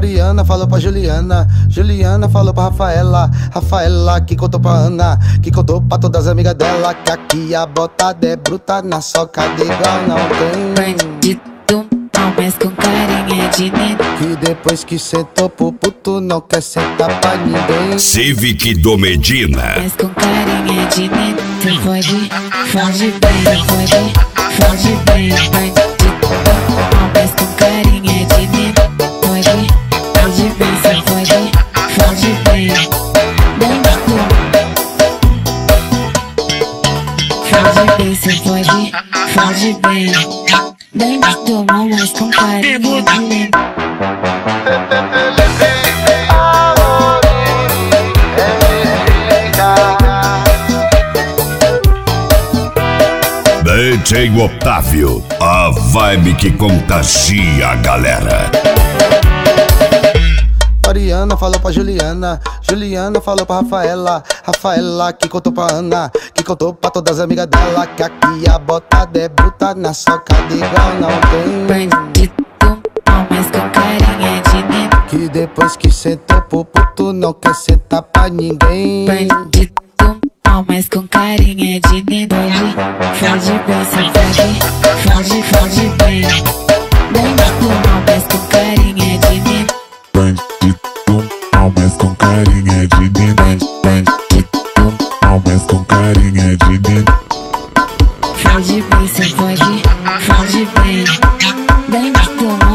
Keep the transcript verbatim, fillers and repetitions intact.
Mariana falou pra Juliana, Juliana falou pra Rafaela, Rafaela que contou pra Ana, que contou pra todas as amigas dela, que aqui a botada é bruta, na socada igual não tem. Bandido, não, mas com carinha de neném. Que depois que sentou pro puto não quer sentar pra ninguém. Civic do Medina. Mas com carinha de neném. Cê fode, fode bem, fode, fode bem. Bandido, não, mas com carinha de neném. Fode, fode bem, cê fode, fode bem. Bandido, fode bem, cê fode, fode bem. Bandido, não, mas com carinha de neném. D J Otávio, a vibe que contagia a galera. Mariana falou pra Juliana, Juliana falou pra Rafaela, Rafaela que contou pra Ana, que contou pra todas as amigas dela, que aqui a botada é bruta, na socada igual não tem. Bandido, não, mas com carinha de neném. Que depois que sentou pro puto não quer sentar pra ninguém. Bandido, não, mas com carinha de neném. Fode bem, cê fode, fode, fode bem. Bandido, não, mas com carinha de neném. Bandido, não, mas com carinha de neném. Bandido, não, mas com carinha de neném. Fode bem, cê fode, fode bem. Bandido,